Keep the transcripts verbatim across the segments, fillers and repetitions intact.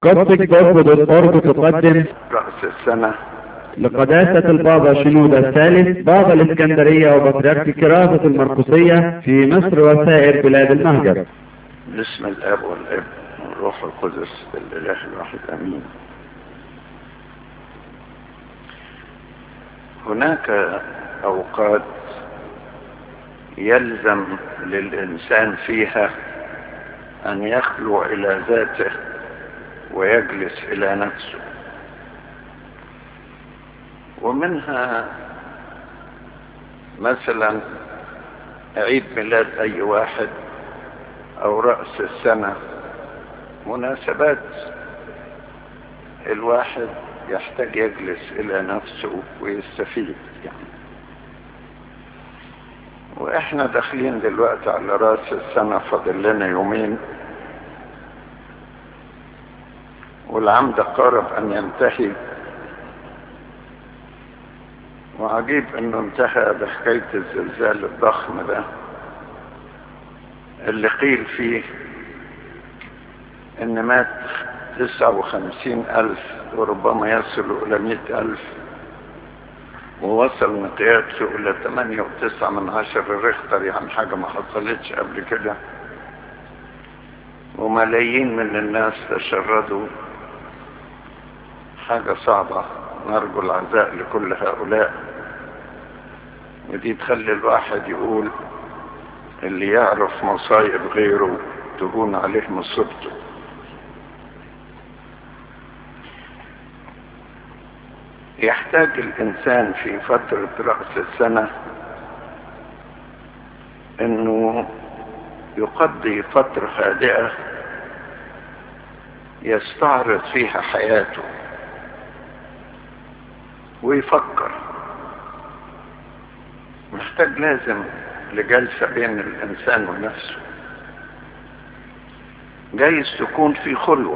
قصة جوب دوت أورج تقدم رأس السنة لقداسة البابا شنودة الثالث بابا الإسكندرية وبطريرك كراسة المرقسية في مصر وسائر بلاد المهجر. باسم الاب والابن والروح القدس الاله الواحد امين. هناك اوقات يلزم للانسان فيها ان يخلو الى ذاته ويجلس الى نفسه، ومنها مثلا عيد ميلاد اي واحد او رأس السنة، مناسبات الواحد يحتاج يجلس الى نفسه ويستفيد يعني. واحنا داخلين دلوقتي على رأس السنة، فاضل لنا يومين والعام ده قارب ان ينتهي، وعجيب انه انتهى بحكاية الزلزال الضخم ده اللي قيل فيه ان مات تسعة وخمسين الف وربما يصل الى مئة الف، ووصل مقياسه الى ثمانية وتسعة من عشر ريختر، يعني حاجة ما حصلتش قبل كده، وملايين من الناس تشردوا. حاجة صعبة، نرجو العزاء لكل هؤلاء. ودي تخلي الواحد يقول اللي يعرف مصايب غيره تهون عليه مصيبته. يحتاج الإنسان في فترة رأس السنة إنه يقضي فترة هادئة يستعرض فيها حياته ويفكر. محتاج لازم لجلسة بين الإنسان ونفسه، جايز تكون في خلوة،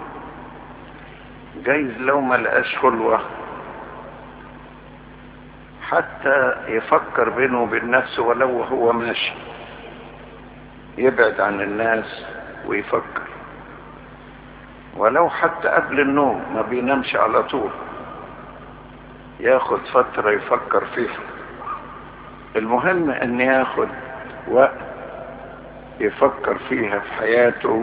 جايز لو ما لقاش خلوة حتى يفكر بينه وبين نفسه، ولو هو ماشي يبعد عن الناس ويفكر، ولو حتى قبل النوم ما بينامش على طول، ياخد فترة يفكر فيها. المهم ان ياخد وقت يفكر فيها في حياته،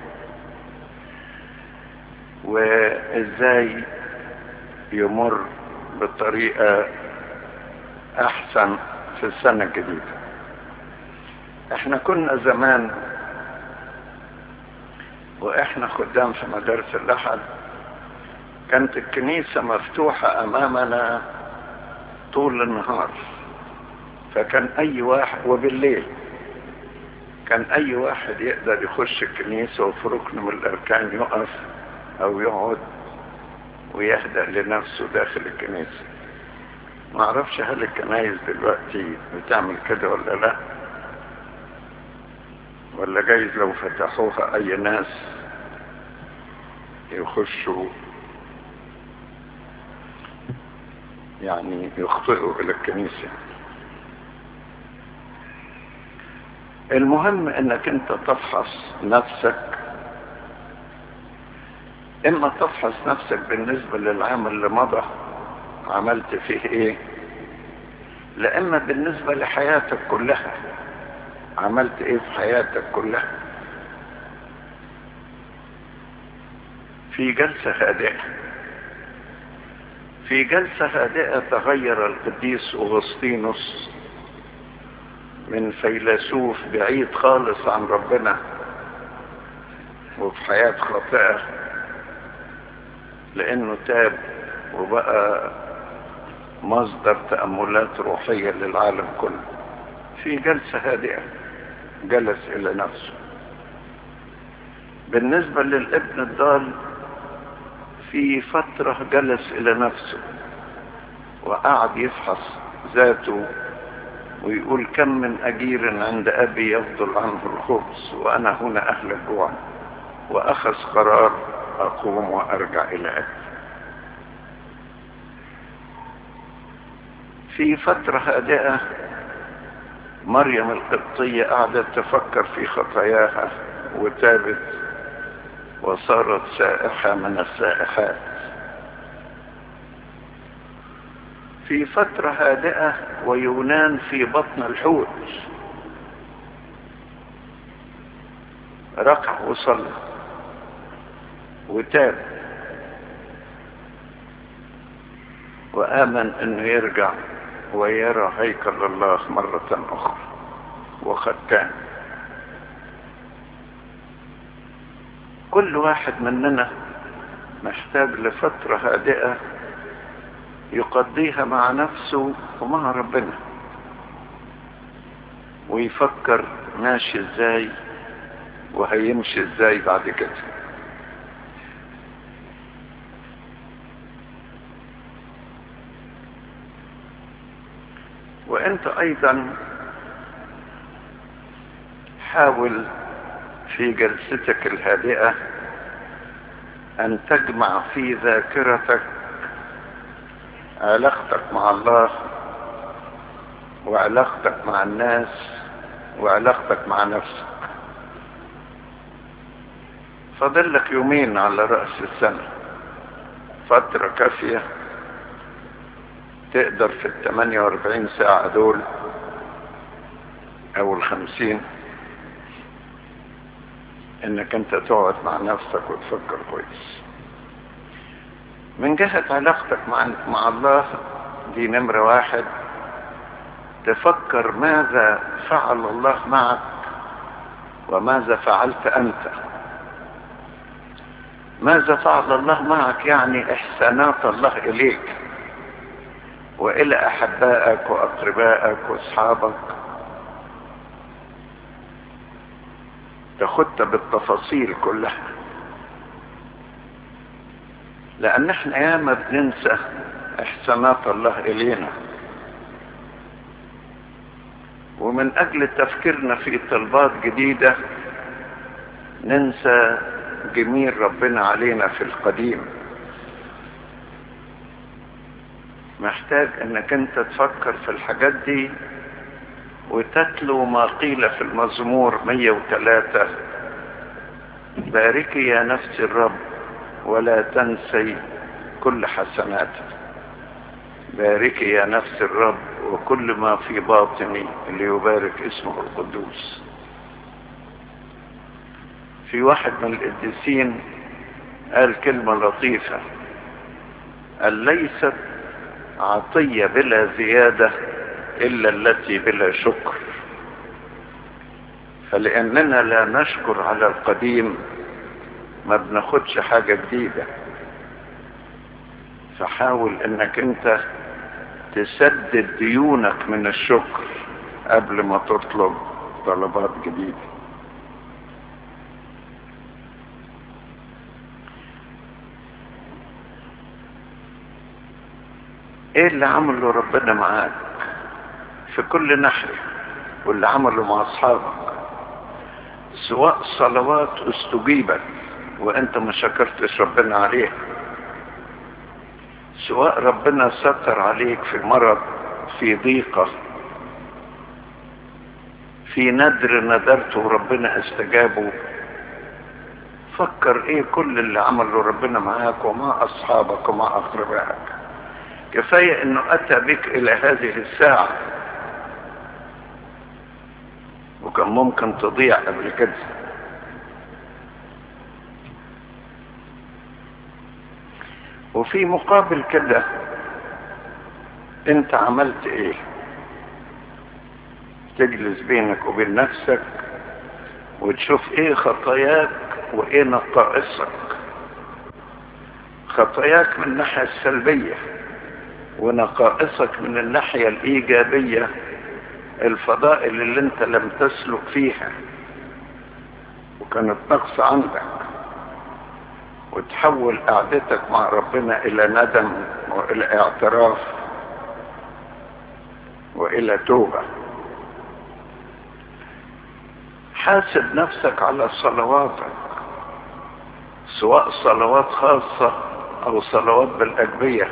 وازاي يمر بطريقة احسن في السنة الجديدة. احنا كنا زمان واحنا خدام في مدارس الاحد كانت الكنيسة مفتوحة امامنا طول النهار، فكان اي واحد، وبالليل كان اي واحد يقدر يخش الكنيسة وفي ركن من الاركان يقف او يقعد ويهدأ لنفسه داخل الكنيسة. ما اعرفش هل الكنايس دلوقتي بتعمل كده ولا لا، ولا جايز لو فتحوها اي ناس يخشوا يعني يخطئوا الى الكنيسة. المهم انك انت تفحص نفسك، اما تفحص نفسك بالنسبة للعام اللي مضى عملت فيه ايه، لاما بالنسبة لحياتك كلها عملت ايه في حياتك كلها. في جلسة هادئة في جلسة هادئة تغير القديس أغسطينوس من فيلسوف بعيد خالص عن ربنا وفي حياة خاطئة، لأنه تاب وبقى مصدر تأملات روحية للعالم كله. في جلسة هادئة جلس إلى نفسه. بالنسبة للابن الضال في فترة جلس إلى نفسه وقعد يفحص ذاته ويقول كم من أجير عند أبي يفضل عنه الخبز وأنا هنا أهلك جوعا، وأخذ قرار أقوم وأرجع إلى أبي. في فترة هادئة مريم القبطية قعدت تفكر في خطاياها وتابت وصارت سائحة من السائحات. في فترة هادئة ويونان في بطن الحوت ركع وصلى وتاب وآمن أنه يرجع ويرى هيكل الله مرة أخرى وختان. كل واحد مننا محتاج لفترة هادئة يقضيها مع نفسه ومع ربنا، ويفكر ماشي ازاي وهيمشي ازاي بعد كده. وانت ايضا حاول في جلستك الهادئة ان تجمع في ذاكرتك علاقتك مع الله وعلاقتك مع الناس وعلاقتك مع نفسك. فاضل لك يومين على رأس السنة، فترة كافية تقدر في الثمانية واربعين ساعة دول او الخمسين انك انت تقعد مع نفسك وتفكر كويس. من جهة علاقتك مع, مع الله دي نمرة واحد، تفكر ماذا فعل الله معك وماذا فعلت أنت. ماذا فعل الله معك يعني إحسانات الله إليك وإلى أحبائك وأقربائك وأصحابك، تاخدها بالتفاصيل كلها، لأن احنا ياما بننسى إحسانات الله إلينا، ومن أجل تفكيرنا في طلبات جديدة ننسى جميل ربنا علينا في القديم. محتاج انك انت تفكر في الحاجات دي وتتلو ما قيل في المزمور مية وثلاثة: باركي يا نفس الرب ولا تنسي كل حسناته. باركي يا نفس الرب وكل ما في باطني ليبارك اسمه القدوس. في واحد من القديسين قال كلمة لطيفة، قال: ليست عطية بلا زيادة إلا التي بلا شكر. فلأننا لا نشكر على القديم ما بناخدش حاجة جديدة. فحاول انك انت تسدد ديونك من الشكر قبل ما تطلب طلبات جديدة. ايه اللي عمله ربنا معاك في كل ناحية واللي عمله مع اصحابك؟ سواء صلوات استجيبت وانت ما شكرتش ربنا عليها، سواء ربنا ستر عليك في مرض، في ضيقة، في ندر ندرته وربنا استجابه. فكر ايه كل اللي عمله ربنا معاك ومع اصحابك ومع اقربائك. كفاية انه اتى بك الى هذه الساعة، وكان ممكن تضيع قبل كده. وفي مقابل كده انت عملت ايه؟ تجلس بينك وبين نفسك وتشوف ايه خطاياك وايه نقائصك. خطاياك من الناحية السلبية ونقائصك من الناحية الايجابية، الفضائل اللي انت لم تسلك فيها وكانت نقص عندك، وتحول قعدتك مع ربنا الى ندم والى اعتراف والى توبة. حاسب نفسك على صلواتك، سواء صلوات خاصة او صلوات بالاجبية،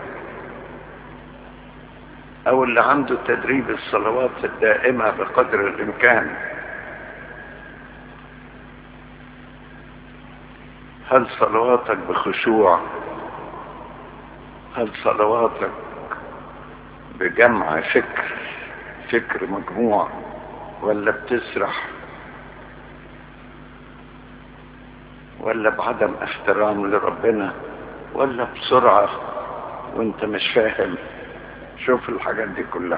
او اللي عنده تدريب الصلوات الدائمة بقدر الامكان. هل صلواتك بخشوع؟ هل صلواتك بجمع فكر فكر مجموع، ولا بتسرح، ولا بعدم احترام لربنا، ولا بسرعة وانت مش فاهم؟ شوف الحاجات دي كلها.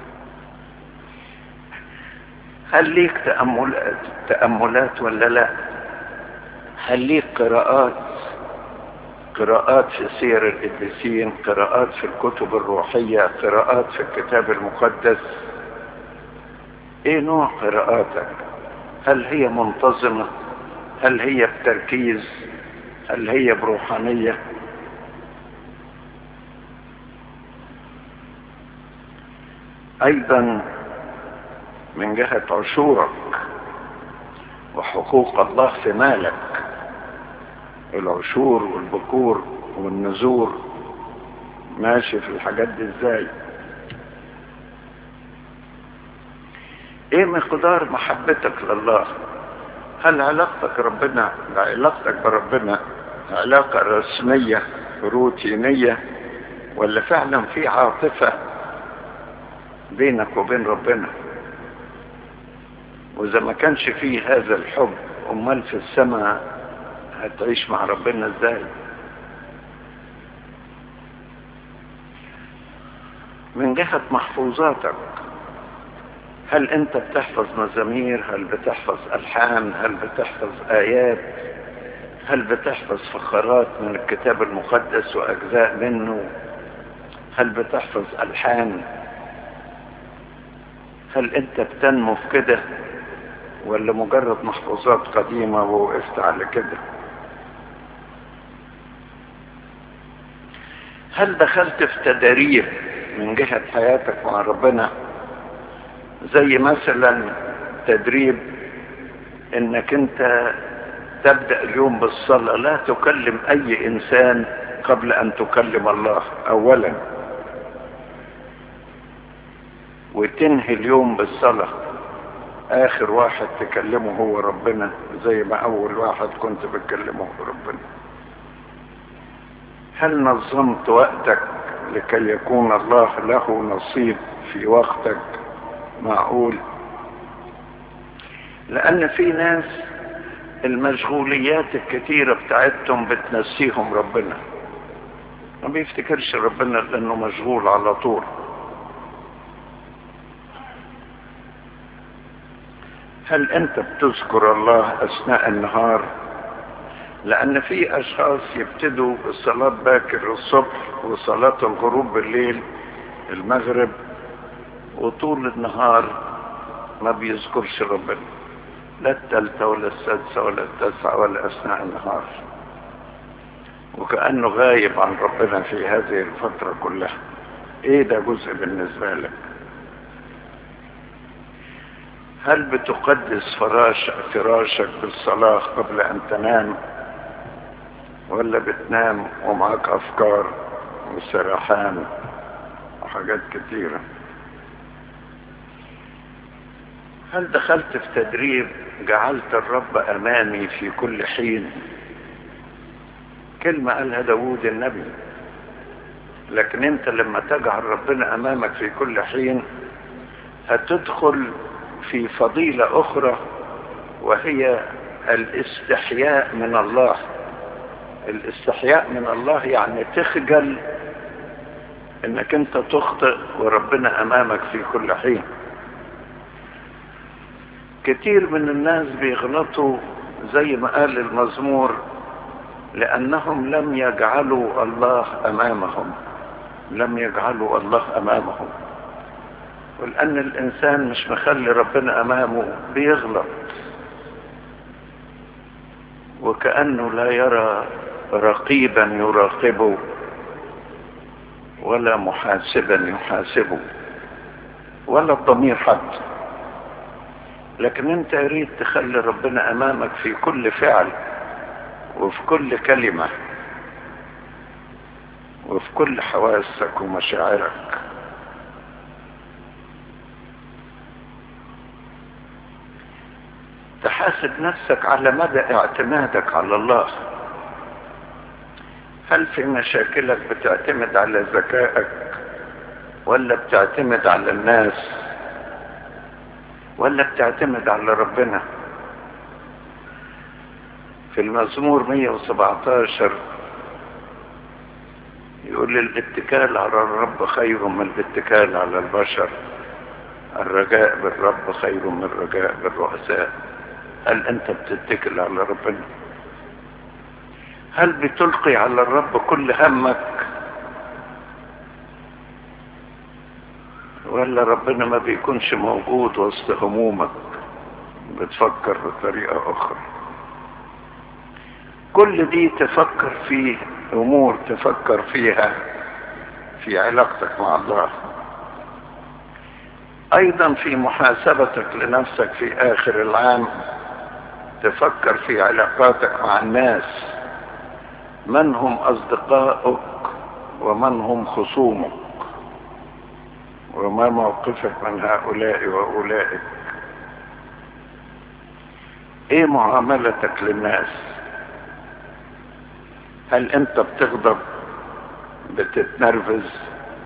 هل ليك تأملات تأملات ولا لا؟ هل ليك قراءات قراءات في سير القديسين، قراءات في الكتب الروحية، قراءات في الكتاب المقدس؟ ايه نوع قراءاتك؟ هل هي منتظمة؟ هل هي بتركيز؟ هل هي بروحانية؟ ايضا من جهة عشورك وحقوق الله في مالك، العشور والبكور والنذور، ماشي في الحاجات دي ازاي؟ ايه مقدار محبتك لله؟ هل علاقتك ربنا علاقتك بربنا علاقة رسمية روتينية، ولا فعلا في عاطفة بينك وبين ربنا؟ واذا ما كانش فيه هذا الحب، امال في السماء هتعيش مع ربنا ازاي؟ من جهة محفوظاتك، هل انت بتحفظ مزامير؟ هل بتحفظ الحان؟ هل بتحفظ ايات؟ هل بتحفظ فقرات من الكتاب المقدس واجزاء منه؟ هل بتحفظ الحان؟ هل انت بتنمو في كده، ولا مجرد محفوظات قديمة ووقفت على كده؟ هل دخلت في تدريب من جهة حياتك مع ربنا، زي مثلا تدريب انك انت تبدأ اليوم بالصلاة، لا تكلم اي انسان قبل ان تكلم الله اولا، وتنهي اليوم بالصلاة، اخر واحد تكلمه هو ربنا زي ما اول واحد كنت بتكلمه هو ربنا. هل نظمت وقتك لكي يكون الله له نصيب في وقتك معقول؟ لان في ناس المشغوليات الكتيرة بتاعتهم بتنسيهم ربنا، ما بيفتكرش ربنا لانه مشغول على طول. هل انت بتذكر الله اثناء النهار؟ لان في اشخاص يبتدوا الصلاة باكر الصبح وصلاة الغروب بالليل المغرب، وطول النهار ما بيذكرش ربنا، لا الثالثة ولا السادسة ولا التاسعة ولا اثناء النهار، وكأنه غايب عن ربنا في هذه الفترة كلها. ايه ده جزء بالنسبة لك؟ هل بتقدس فراش فراشك بالصلاة قبل ان تنام، ولا بتنام ومعك افكار وسرحان وحاجات كتيرة؟ هل دخلت في تدريب جعلت الرب امامي في كل حين؟ كلمة قالها داود النبي، لكن انت لما تجعل ربنا امامك في كل حين هتدخل في فضيلة اخرى، وهي الاستحياء من الله. الاستحياء من الله يعني تخجل انك انت تخطئ وربنا امامك في كل حين. كتير من الناس بيغلطوا زي ما قال المزمور، لانهم لم يجعلوا الله امامهم، لم يجعلوا الله امامهم. ولان الانسان مش مخلي ربنا امامه بيغلط، وكأنه لا يرى رقيبا يراقبه ولا محاسبا يحاسبه ولا الضمير حتى. لكن انت يريد تخلي ربنا امامك في كل فعل وفي كل كلمة وفي كل حواسك ومشاعرك. تحاسب نفسك على مدى اعتمادك على الله. هل في مشاكلك بتعتمد على ذكائك ولا بتعتمد على الناس ولا بتعتمد على ربنا؟ في المزمور مية وسبعتاشر يقول الاتكال على الرب خير من الاتكال على البشر، الرجاء بالرب خير من الرجاء بالرؤساء. هل انت بتتكل على ربنا؟ هل بتلقي على الرب كل همك ولا ربنا ما بيكونش موجود وسط همومك، بتفكر بطريقة اخرى؟ كل دي تفكر في امور تفكر فيها في علاقتك مع الله. ايضا في محاسبتك لنفسك في اخر العام تفكر في علاقاتك مع الناس، من هم اصدقائك ومن هم خصومك، وما موقفك من هؤلاء واولئك. ايه معاملتك للناس؟ هل انت بتغضب، بتتنرفز،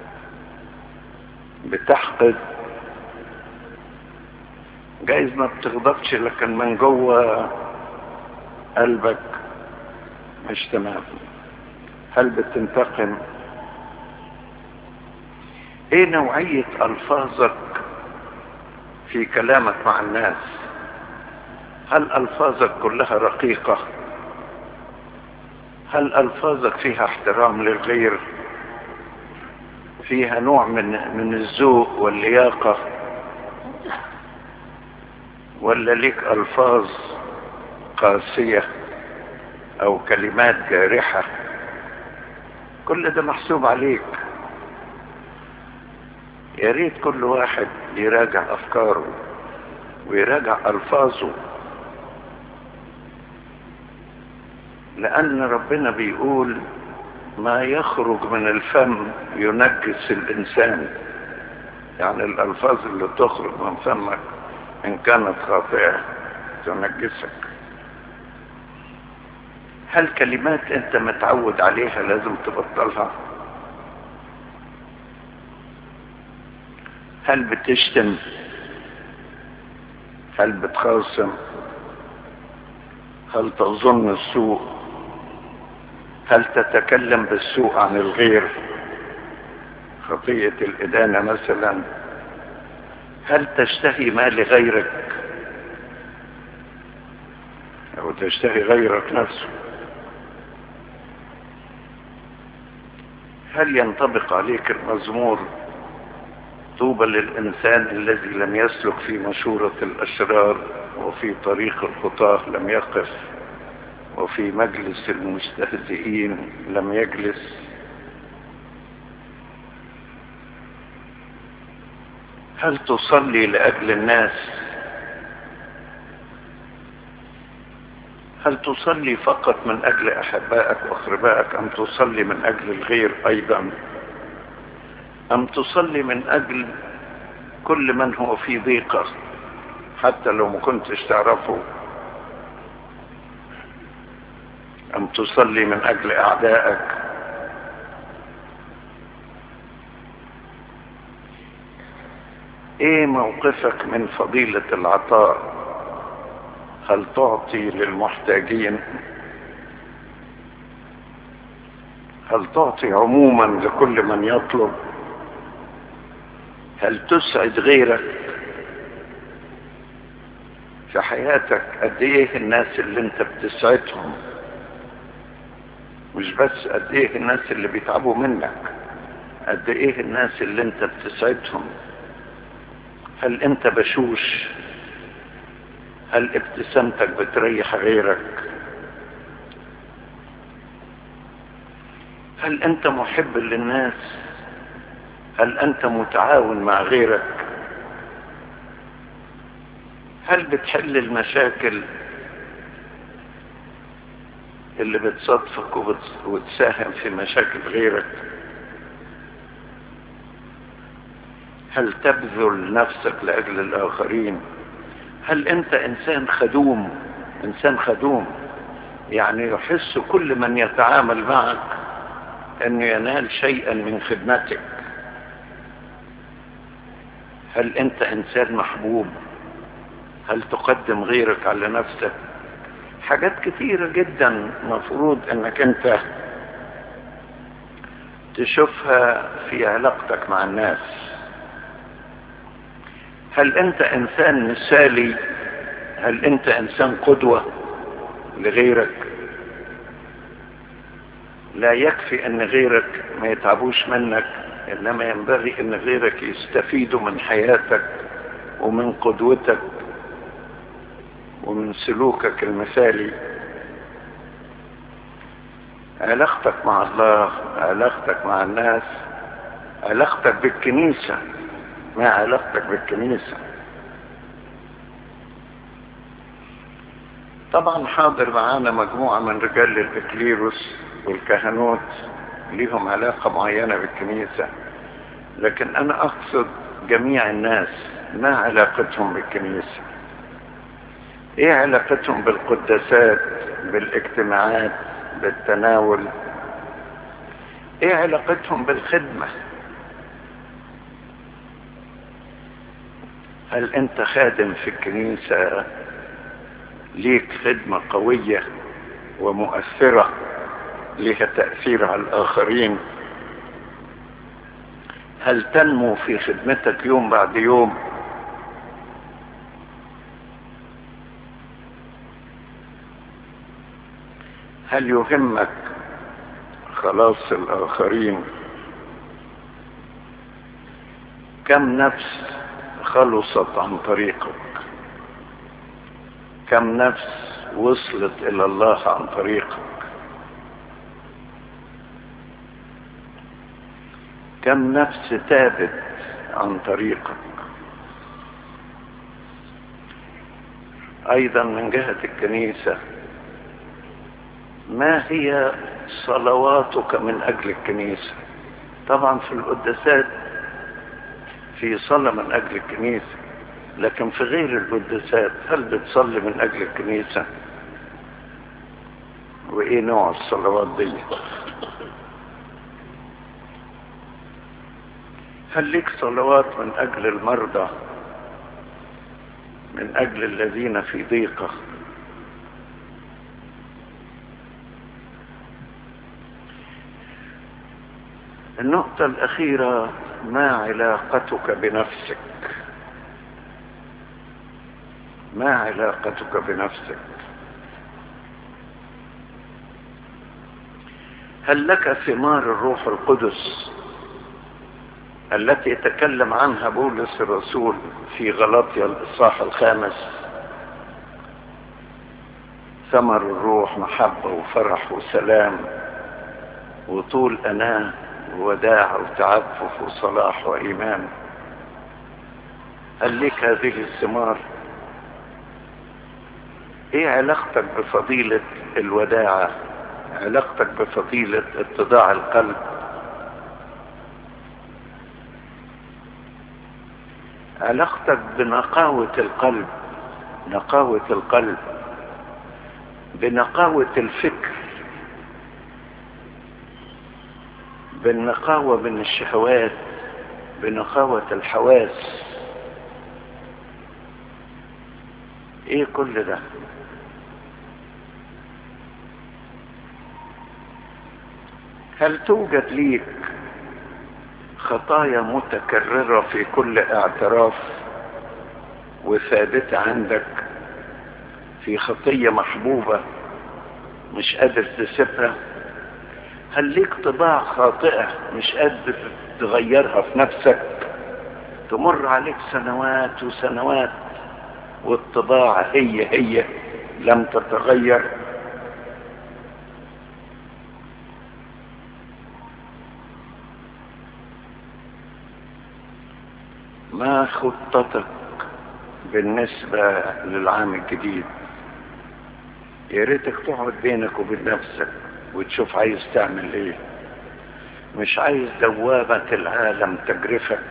بتحقد؟ جايز ما بتغضبش لكن من جوه قلبك مش تمام. هل بتنتقم؟ ايه نوعية الفاظك في كلامك مع الناس؟ هل الفاظك كلها رقيقة؟ هل الفاظك فيها احترام للغير، فيها نوع من من الذوق واللياقة، ولا ليك الفاظ قاسية او كلمات جارحة؟ كل ده محسوب عليك. يا ريت كل واحد يراجع افكاره ويراجع الفاظه، لان ربنا بيقول ما يخرج من الفم ينجس الانسان، يعني الالفاظ اللي تخرج من فمك ان كانت خاطئة تنجسك. هل كلمات انت متعود عليها لازم تبطلها؟ هل بتشتم؟ هل بتخاصم؟ هل تظن السوء؟ هل تتكلم بالسوء عن الغير، خطية الإدانة مثلا؟ هل تشتهي ما لغيرك أو تشتهي غيرك نفسه؟ هل ينطبق عليك المزمور طوبى للإنسان الذي لم يسلك في مشورة الأشرار وفي طريق الخطاة لم يقف وفي مجلس المستهزئين لم يجلس؟ هل تصلي لأجل الناس؟ هل تصلي فقط من أجل أحبائك وأقربائك أم تصلي من أجل الغير أيضا؟ أم تصلي من أجل كل من هو في ضيقة حتى لو ما كنتش تعرفه؟ أم تصلي من أجل أعدائك؟ إيه موقفك من فضيلة العطاء؟ هل تعطي للمحتاجين؟ هل تعطي عموما لكل من يطلب؟ هل تسعد غيرك في حياتك؟ قد ايه الناس اللي انت بتسعدهم، مش بس قد ايه الناس اللي بيتعبوا منك، قد ايه الناس اللي انت بتسعدهم. هل انت بشوش؟ هل ابتسامتك بتريح غيرك؟ هل انت محب للناس؟ هل انت متعاون مع غيرك؟ هل بتحل المشاكل اللي بتصادفك وتساهم في مشاكل غيرك؟ هل تبذل نفسك لأجل الآخرين؟ هل انت انسان خدوم؟ انسان خدوم يعني يحس كل من يتعامل معك انه ينال شيئا من خدمتك. هل انت انسان محبوب؟ هل تقدم غيرك على نفسك؟ حاجات كثيرة جدا مفروض انك انت تشوفها في علاقتك مع الناس. هل انت انسان مثالي؟ هل انت انسان قدوة لغيرك؟ لا يكفي ان غيرك ما يتعبوش منك، انما ينبغي ان غيرك يستفيدوا من حياتك ومن قدوتك ومن سلوكك المثالي. علاقتك مع الله، علاقتك مع الناس، علاقتك بالكنيسة، ما علاقتك بالكنيسة. طبعا حاضر معانا مجموعة من رجال الإكليروس والكهنوت ليهم علاقة معينة بالكنيسة، لكن أنا أقصد جميع الناس، ما علاقتهم بالكنيسة؟ إيه علاقتهم بالقداسات، بالاجتماعات، بالتناول؟ إيه علاقتهم بالخدمة؟ هل أنت خادم في الكنيسة ليك خدمة قوية ومؤثرة لها تأثير على الآخرين؟ هل تنمو في خدمتك يوم بعد يوم؟ هل يهمك خلاص الآخرين؟ كم نفس خلصت عن طريقك؟ كم نفس وصلت إلى الله عن طريقك؟ كم نفس تابت عن طريقك؟ أيضا من جهة الكنيسة، ما هي صلواتك من أجل الكنيسة؟ طبعا في القداسات في صلاة من أجل الكنيسة، لكن في غير القداسات هل بتصلي من أجل الكنيسة؟ وإيه نوع الصلوات دي؟ هل لك صلوات من أجل المرضى، من أجل الذين في ضيقة؟ النقطة الأخيرة، ما علاقتك بنفسك؟ ما علاقتك بنفسك؟ هل لك ثمار الروح القدس التي تكلم عنها بولس الرسول في غلاطيا الإصحاح الخامس؟ ثمر الروح محبة وفرح وسلام وطول أناة ووداع وتعفف وصلاح وإيمان. هل لك هذه الثمار؟ ايه علاقتك بفضيلة الوداعة؟ علاقتك بفضيلة اتضاع القلب؟ علاقتك بنقاوة القلب، نقاوة القلب، بنقاوة الفكر، بالنقاوة من الشهوات، بنقاوة الحواس؟ ايه كل ده؟ هل توجد ليك خطايا متكررة في كل اعتراف وثابتة عندك؟ في خطية محبوبة مش قادر تسيبها؟ هل ليك طباع خاطئة مش قادر تغيرها في نفسك؟ تمر عليك سنوات وسنوات والطباع هي هي لم تتغير؟ ما خطتك بالنسبة للعام الجديد؟ يا ريتك تقعد بينك وبين نفسك وتشوف عايز تعمل ايه. مش عايز دوامة العالم تجرفك،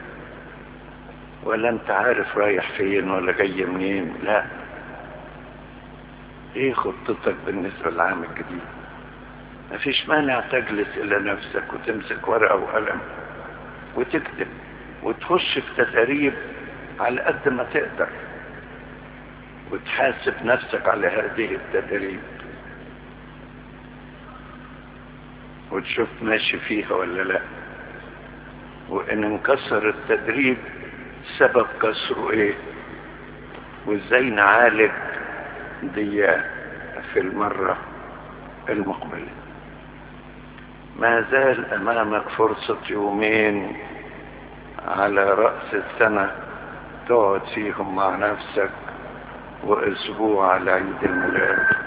ولا انت عارف رايح فين ولا جاي منين. لا، ايه خطتك بالنسبة للعام الجديد؟ مفيش مانع تجلس إلى نفسك وتمسك ورقة وقلم وتكتب وتخش في تدريب على قد ما تقدر، وتحاسب نفسك على هذه التدريب وتشوف ماشي فيها ولا لا، وإن انكسر التدريب سبب كسره ايه، وازاي نعالج دي في المرة المقبلة. ما زال امامك فرصة يومين على رأس السنة تقعد فيهم مع نفسك، واسبوع على عيد الميلاد.